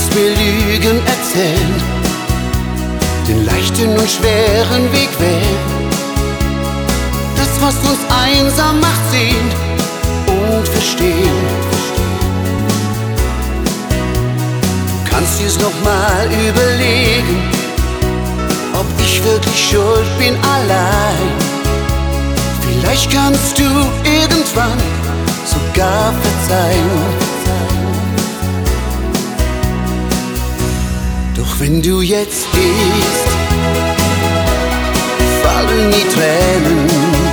kannst mir Lügen erzählen, den leichten und schweren Weg wählen. Das, was uns einsam macht, sehen und verstehen. Kannst dir's noch mal überlegen, ob ich wirklich schuld bin allein. Vielleicht kannst du irgendwann sogar verzeihen. Doch wenn du jetzt gehst, fallen die Tränen,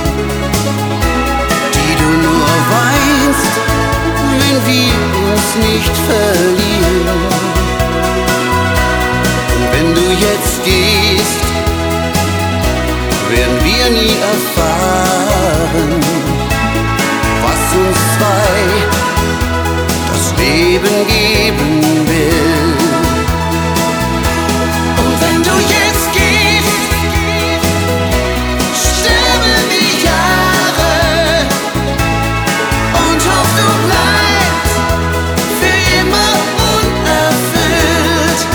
die du nur weinst, wenn wir uns nicht verlieren. Und wenn du jetzt gehst, werden wir nie erfahren, was uns zwei das Leben geben will. Und wenn du jetzt gehst, sterben die Jahre und hoff, du bleibst für immer unerfüllt.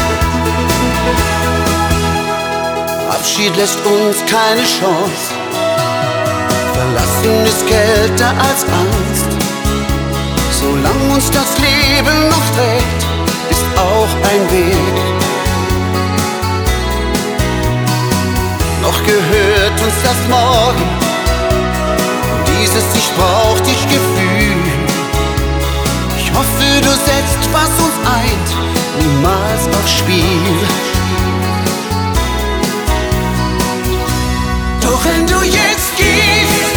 Abschied lässt uns keine Chance, Verlassen ist kälter als Angst. Solange uns das Leben noch trägt, ist auch ein Weg. Noch gehört uns das Morgen, dieses Ich brauch dich Gefühl. Ich hoffe, du setzt, was uns eint, niemals aufs Spiel. Doch wenn du jetzt gehst,